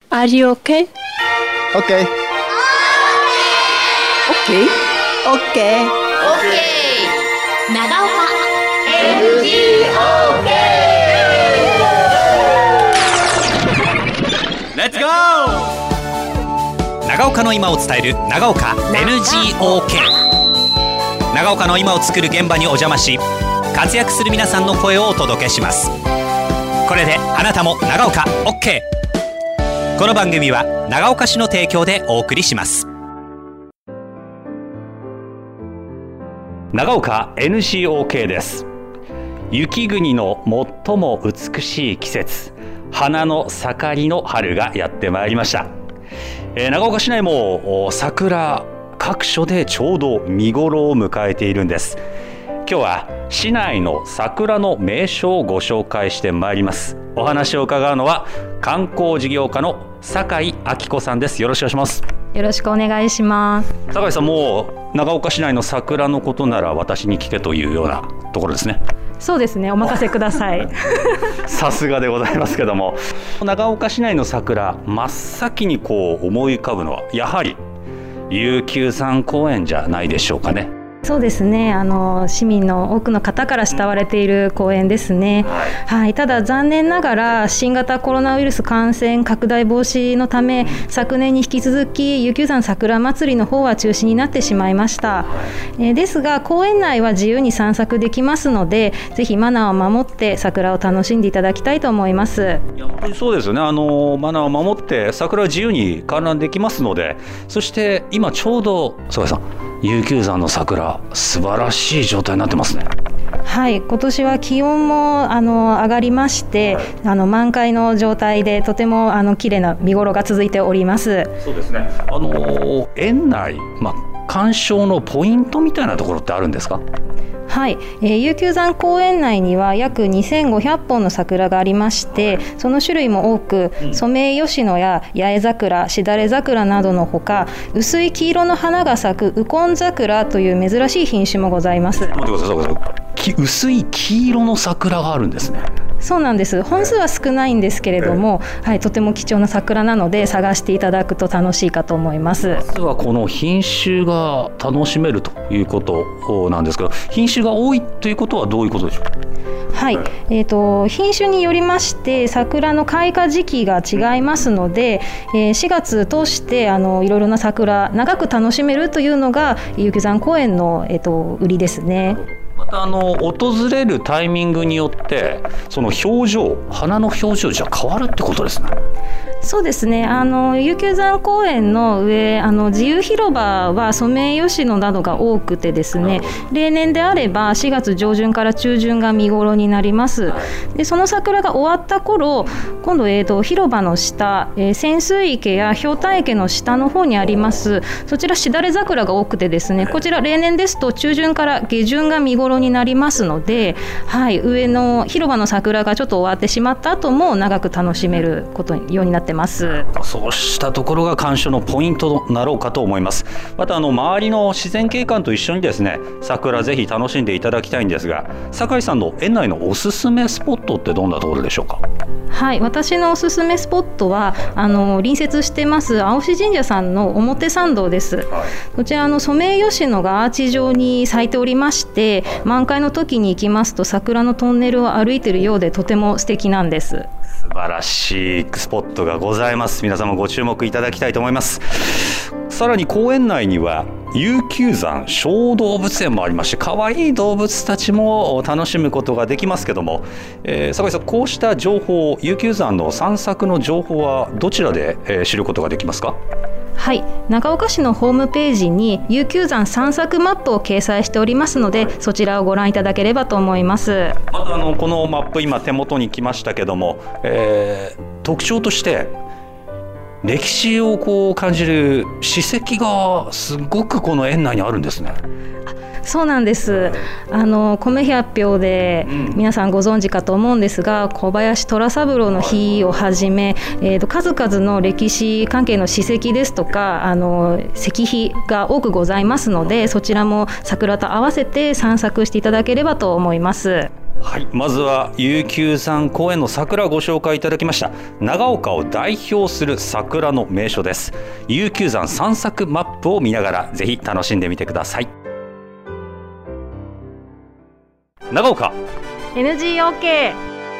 Are you okay? Okay. Okay. Okay. 長岡 Let's go! 長岡の今を伝える長岡 NGOK。 長岡の今を作る現場にお邪魔し、活躍する皆さんの声をお届けします。これであなたも長岡 OK。 この番組は長岡市の提供でお送りします。長岡 NGOK です。雪国の最も美しい季節、花の盛りの春がやってまいりました。長岡市内も桜各所でちょうど見頃を迎えているんです。今日は市内の桜の名所をご紹介してまいります。お話を伺うのは観光事業家の酒井明子さんです。よろしくお願いします。 よろしくお願いします。 酒井さん、もう長岡市内の桜のことなら私に聞けというようなところですね。 そうですね、お任せください。 さすがでございますけども、長岡市内の桜、真っ先にこう思い浮かぶのはやはり悠久山公園じゃないでしょうかね。 そうですね、市民の多くの方から慕われている公園ですね。はい、ただ残念ながら新型コロナウイルス感染拡大防止のため、昨年に引き続き悠久山桜まつりの方は中止になってしまいました。ですが公園内は自由に散策できますので、ぜひマナーを守って桜を楽しんでいただきたいと思います。 いや本当にそうですよね。マナーを守って桜は自由に観覧できますので、そして今ちょうど酒井さん、悠久山の桜素晴らしい状態になってますね。 はい、今年は気温も上がりまして、満開の状態でとても綺麗な見頃が続いております。 そうですね。園内、鑑賞のポイントみたいなところってあるんですか？ はい、悠久山公園内には約2500本の桜がありまして、その種類も多く、ソメイヨシノや八重桜、しだれ桜などのほか、薄い黄色の花が咲くウコン桜という珍しい品種もございます。 待ってください、薄い黄色の桜があるんですね。 そうなんです。本数は少ないんですけれども、はい、とても貴重な桜なので探していただくと楽しいかと思います。 まずはこの品種が楽しめるということなんですけど、品種が多いということはどういうことでしょうか？ はい、品種によりまして桜の開花時期が違いますので、4月通していろいろな桜長く楽しめるというのが悠久山公園の、売りですね。 また訪れるタイミングによってその表情、花の表情じゃ変わるってことですね。 そうですね、悠久山公園の上自由広場はソメイヨシノなどが多くてですね、例年であれば4月上旬から中旬が見頃になります。でその桜が終わった頃、今度、広場の下、潜水池やひょうたん池の下の方にあります、そちらしだれ桜が多くてですね、こちら例年ですと中旬から下旬が見頃になりますので、はい、上の広場の桜がちょっと終わってしまった後も長く楽しめることようになってます。 そうしたところが鑑賞のポイントとなろうかと思います。また周りの自然景観と一緒にですね、桜ぜひ楽しんでいただきたいんですが、酒井さんの園内のおすすめスポットってどんなところでしょうか？ はい、私のおすすめスポットは隣接してます青志神社さんの表参道です。こちらソメイヨシノがアーチ状に咲いておりまして、満開の時に行きますと桜のトンネルを歩いているようでとても素敵なんです。 素晴らしいスポットがございます。皆様ご注目いただきたいと思います。さらに公園内には悠久山小動物園もありまして、可愛い動物たちも楽しむことができますけども、酒井さん、こうした情報、悠久山の散策の情報はどちらで、知ることができますか？ はい、長岡市のホームページに悠久山散策マップを掲載しておりますので、そちらをご覧いただければと思います。 またこのマップ今手元に来ましたけども、特徴として歴史を感じる史跡がすごくこの園内にあるんですね。 そうなんです。米百俵で皆さんご存知かと思うんですが、小林虎三郎の碑をはじめ、数々の歴史関係の史跡ですとか石碑が多くございますので、そちらも桜と合わせて散策していただければと思います。 はい、まずは悠久山公園の桜をご紹介いただきました。長岡を代表する桜の名所です。悠久山散策マップを見ながらぜひ楽しんでみてください。長岡 NGOK。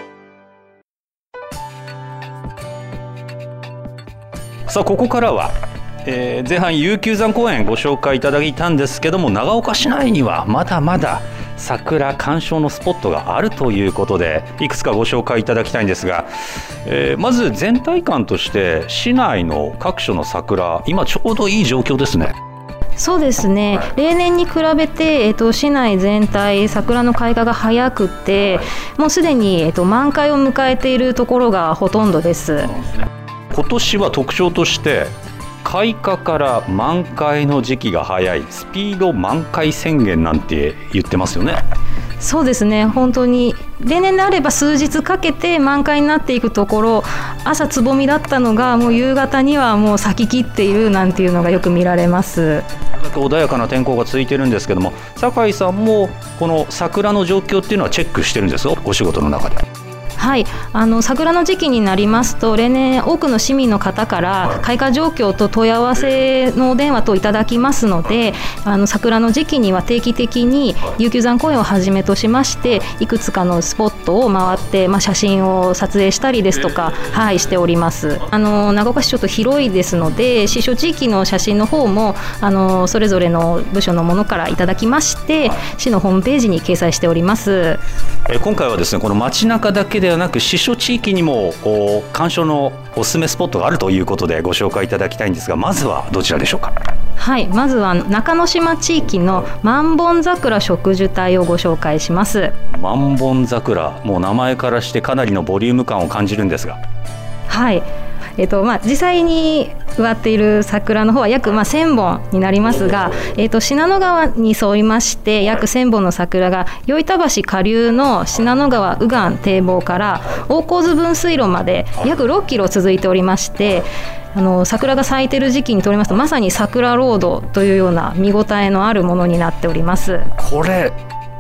さあここからは、前半悠久山公園ご紹介いただいたんですけども、長岡市内にはまだまだ桜鑑賞のスポットがあるということで、いくつかご紹介いただきたいんですが、まず全体感として市内の各所の桜、今ちょうどいい状況ですね。 そうですね、例年に比べて、市内全体桜の開花が早くて、もうすでに、満開を迎えているところがほとんどです。 今年は特徴として開花から満開の時期が早い、スピード満開宣言なんて言ってますよね。 そうですね、本当に例年であれば数日かけて満開になっていくところ、朝つぼみだったのがもう夕方にはもう咲ききっているなんていうのがよく見られます。 穏やかな天候が続いているんですけども、酒井さんもこの桜の状況っていうのはチェックしてるんですよ、お仕事の中で。 はい、桜の時期になりますと、例年多くの市民の方から開花状況と問い合わせのお電話といただきますので、桜の時期には定期的に悠久山公園をはじめとしましていくつかのスポットを回って、写真を撮影したりですとか、しております。長岡市ちょっと広いですので、市所地域の写真の方もそれぞれの部署のものからいただきまして、市のホームページに掲載しております。 今回はですね、この街中だけではなく市所地域にも鑑賞のおすすめスポットがあるということでご紹介いただきたいんですが、まずはどちらでしょうか。 はい、まずは中之島地域の万本桜植樹帯をご紹介します。 万本桜、もう名前からしてかなりのボリューム感を感じるんですが。 はい、実際に植わっている桜の方は約1000本になりますが、信濃川に沿いまして約1000本の桜が与板橋下流の信濃川右岸堤防から大河津分水路まで約6キロ続いておりまして、桜が咲いている時期にとりますとまさに桜ロードというような見応えのあるものになっております。 これ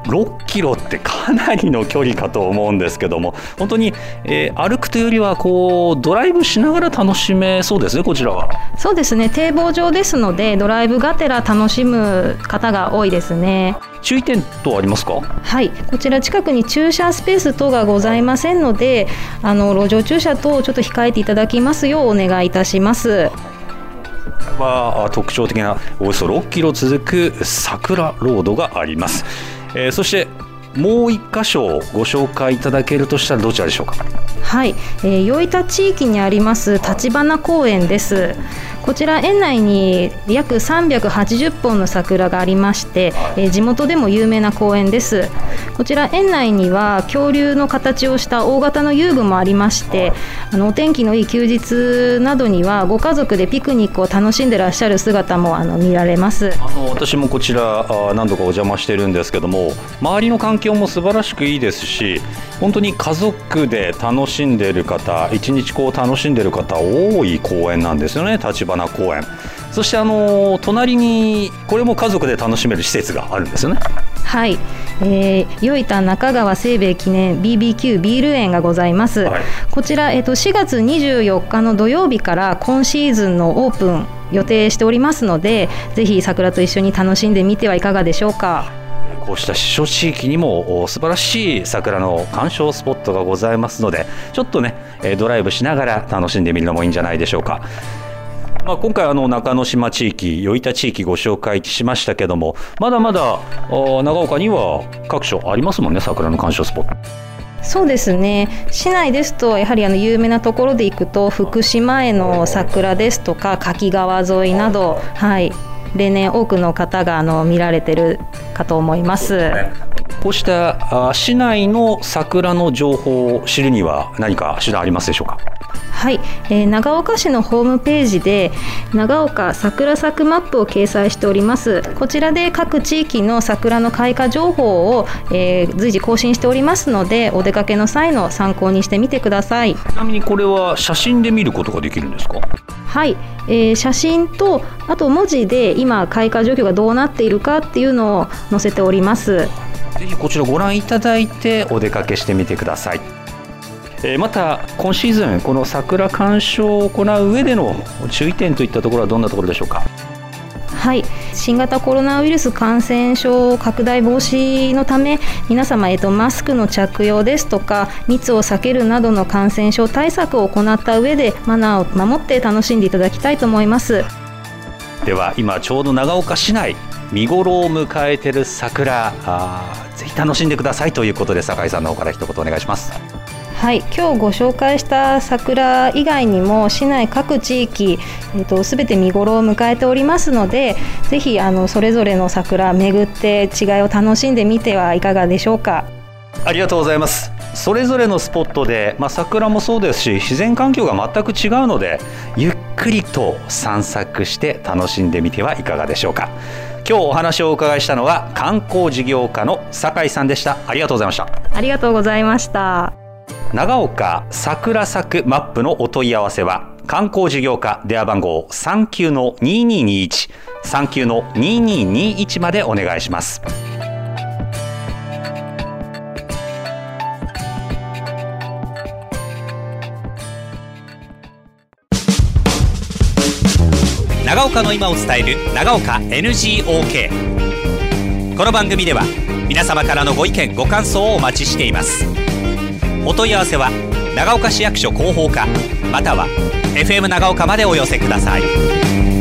6キロってかなりの距離かと思うんですけども、本当に、歩くというよりはドライブしながら楽しめそうですね、こちらは。 そうですね、堤防上ですのでドライブがてら楽しむ方が多いですね。 注意点等ありますか？ はい、こちら近くに駐車スペース等がございませんので、路上駐車等をちょっと控えていただきますようお願いいたします。 特徴的なおよそ6キロ続く桜ロードがあります。そしてもう一箇所ご紹介いただけるとしたらどちらでしょうか？ はい、与板地域にあります立花公園です。こちら園内に約380本の桜がありまして、地元でも有名な公園です。こちら園内には恐竜の形をした大型の遊具もありまして、お天気のいい休日などにはご家族でピクニックを楽しんでらっしゃる姿も見られます。 私もこちら何度かお邪魔してるんですけども、周りの環境も素晴らしくいいですし、本当に家族で楽しんでいる方、一日楽しんでいる方多い公園なんですよね、立花公園。そして隣にこれも家族で楽しめる施設があるんですよね。 はい、与板中川清兵衛記念 BBQ ビール園がございます。はい、こちら、4月24日の土曜日から今シーズンのオープン予定しておりますので、ぜひ桜と一緒に楽しんでみてはいかがでしょうか。 こうした市所地域にも素晴らしい桜の鑑賞スポットがございますので、ちょっとねドライブしながら楽しんでみるのもいいんじゃないでしょうか。今回中之島地域、与板地域ご紹介しましたけども、まだまだ長岡には各所ありますもんね、桜の鑑賞スポット。 そうですね、市内ですとやはり有名なところで行くと福島への桜ですとか柿川沿いなど、例年多くの方が見られてるかと思います。 こうした市内の桜の情報を知るには何か手段ありますでしょうか？ はい、長岡市のホームページで長岡桜咲くマップを掲載しております。こちらで各地域の桜の開花情報を、随時更新しておりますので、お出かけの際の参考にしてみてください。 ちなみにこれは写真で見ることができるんですか？ はい、写真とあと文字で今開花状況がどうなっているかっていうのを載せております。 ぜひこちらご覧いただいてお出かけしてみてください。また今シーズンこの桜鑑賞を行う上での注意点といったところはどんなところでしょうか。 はい、新型コロナウイルス感染症拡大防止のため皆様、マスクの着用ですとか密を避けるなどの感染症対策を行った上でマナーを守って楽しんでいただきたいと思います。 では今ちょうど長岡市内見頃を迎えている桜、ぜひ楽しんでくださいということで、酒井さんの方から一言お願いします。 はい、今日ご紹介した桜以外にも市内各地域、すべて見頃を迎えておりますので、ぜひそれぞれの桜巡って違いを楽しんでみてはいかがでしょうか。 ありがとうございます。それぞれのスポットで、桜もそうですし自然環境が全く違うので、ゆっくりと散策して楽しんでみてはいかがでしょうか。今日お話をお伺いしたのは観光事業家の酒井さんでした。ありがとうございました。 ありがとうございました。 長岡桜咲くマップのお問い合わせは観光事業課電話番号 39-2221 39-2221 までお願いします。長岡の今を伝える長岡 NGOK。 この番組では皆様からのご意見ご感想をお待ちしています。お問い合わせは長岡市役所広報課または FM 長岡までお寄せください。